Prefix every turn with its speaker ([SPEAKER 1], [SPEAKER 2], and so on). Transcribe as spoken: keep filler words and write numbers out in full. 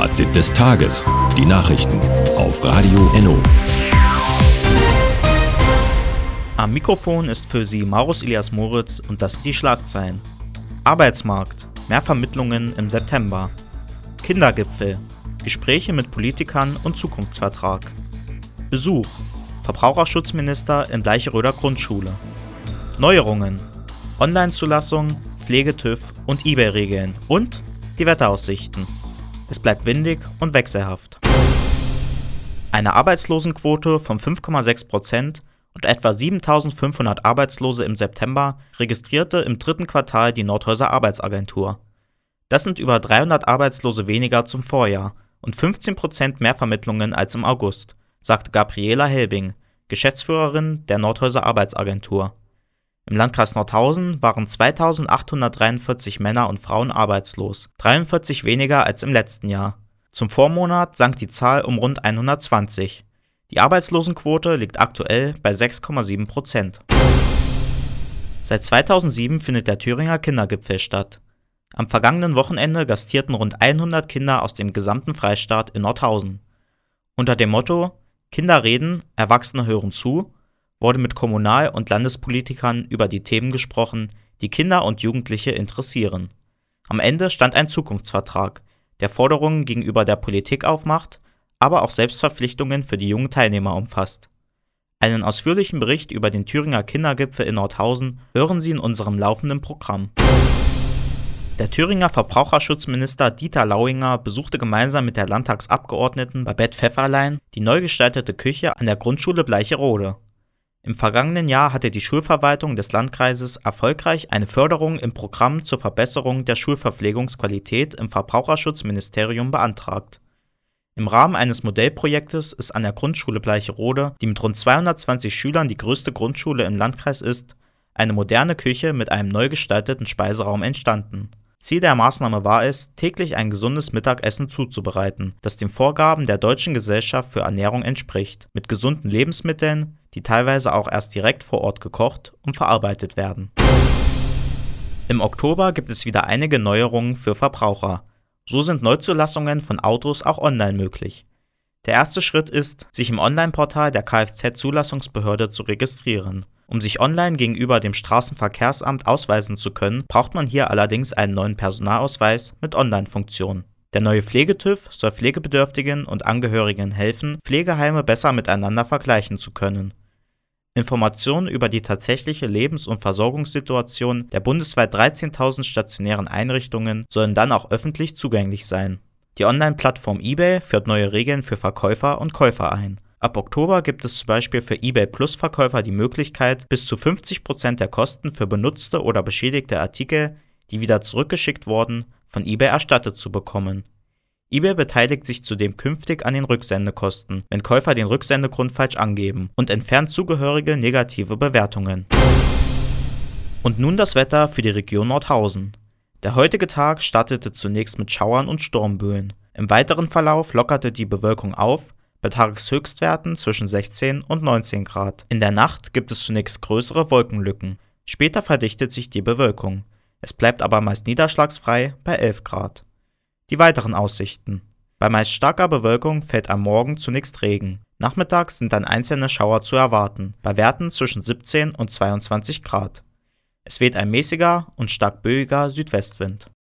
[SPEAKER 1] Fazit des Tages. Die Nachrichten auf Radio Enno.
[SPEAKER 2] Am Mikrofon ist für Sie Maurus Elias Moritz und das sind die Schlagzeilen. Arbeitsmarkt. Mehr Vermittlungen im September. Kindergipfel. Gespräche mit Politikern und Zukunftsvertrag. Besuch. Verbraucherschutzminister in Bleicheröder Grundschule. Neuerungen. Online-Zulassung, Pflege-TÜV und eBay-Regeln und die Wetteraussichten. Es bleibt windig und wechselhaft. Eine Arbeitslosenquote von fünf Komma sechs Prozent und etwa siebentausendfünfhundert Arbeitslose im September registrierte im dritten Quartal die Nordhäuser Arbeitsagentur. Das sind über dreihundert Arbeitslose weniger zum Vorjahr und fünfzehn Prozent mehr Vermittlungen als im August, sagte Gabriela Helbing, Geschäftsführerin der Nordhäuser Arbeitsagentur. Im Landkreis Nordhausen waren zweitausendachthundertdreiundvierzig Männer und Frauen arbeitslos, dreiundvierzig weniger als im letzten Jahr. Zum Vormonat sank die Zahl um rund hundertzwanzig. Die Arbeitslosenquote liegt aktuell bei sechs Komma sieben Prozent. Seit zweitausendsieben findet der Thüringer Kindergipfel statt. Am vergangenen Wochenende gastierten rund hundert Kinder aus dem gesamten Freistaat in Nordhausen. Unter dem Motto „Kinder reden, Erwachsene hören zu“ wurde mit Kommunal- und Landespolitikern über die Themen gesprochen, die Kinder und Jugendliche interessieren. Am Ende stand ein Zukunftsvertrag, der Forderungen gegenüber der Politik aufmacht, aber auch Selbstverpflichtungen für die jungen Teilnehmer umfasst. Einen ausführlichen Bericht über den Thüringer Kindergipfel in Nordhausen hören Sie in unserem laufenden Programm. Der Thüringer Verbraucherschutzminister Dieter Lauinger besuchte gemeinsam mit der Landtagsabgeordneten Babette Pfefferlein die neu gestaltete Küche an der Grundschule Bleicherode. Im vergangenen Jahr hatte die Schulverwaltung des Landkreises erfolgreich eine Förderung im Programm zur Verbesserung der Schulverpflegungsqualität im Verbraucherschutzministerium beantragt. Im Rahmen eines Modellprojektes ist an der Grundschule Bleicherode, die mit rund zweihundertzwanzig Schülern die größte Grundschule im Landkreis ist, eine moderne Küche mit einem neu gestalteten Speiseraum entstanden. Ziel der Maßnahme war es, täglich ein gesundes Mittagessen zuzubereiten, das den Vorgaben der Deutschen Gesellschaft für Ernährung entspricht, mit gesunden Lebensmitteln, die teilweise auch erst direkt vor Ort gekocht und verarbeitet werden. Im Oktober gibt es wieder einige Neuerungen für Verbraucher. So sind Neuzulassungen von Autos auch online möglich. Der erste Schritt ist, sich im Online-Portal der Kfz-Zulassungsbehörde zu registrieren. Um sich online gegenüber dem Straßenverkehrsamt ausweisen zu können, braucht man hier allerdings einen neuen Personalausweis mit Online-Funktion. Der neue Pflege-TÜV soll Pflegebedürftigen und Angehörigen helfen, Pflegeheime besser miteinander vergleichen zu können. Informationen über die tatsächliche Lebens- und Versorgungssituation der bundesweit dreizehntausend stationären Einrichtungen sollen dann auch öffentlich zugänglich sein. Die Online-Plattform eBay führt neue Regeln für Verkäufer und Käufer ein. Ab Oktober gibt es zum Beispiel für eBay-Plus-Verkäufer die Möglichkeit, bis zu fünfzig Prozent der Kosten für benutzte oder beschädigte Artikel, die wieder zurückgeschickt wurden, von eBay erstattet zu bekommen. eBay beteiligt sich zudem künftig an den Rücksendekosten, wenn Käufer den Rücksendegrund falsch angeben, und entfernt zugehörige negative Bewertungen. Und nun das Wetter für die Region Nordhausen. Der heutige Tag startete zunächst mit Schauern und Sturmböen. Im weiteren Verlauf lockerte die Bewölkung auf, bei Tageshöchstwerten zwischen sechzehn und neunzehn Grad. In der Nacht gibt es zunächst größere Wolkenlücken. Später verdichtet sich die Bewölkung. Es bleibt aber meist niederschlagsfrei bei elf Grad. Die weiteren Aussichten. Bei meist starker Bewölkung fällt am Morgen zunächst Regen. Nachmittags sind dann einzelne Schauer zu erwarten, bei Werten zwischen siebzehn und zweiundzwanzig Grad. Es weht ein mäßiger und stark böiger Südwestwind.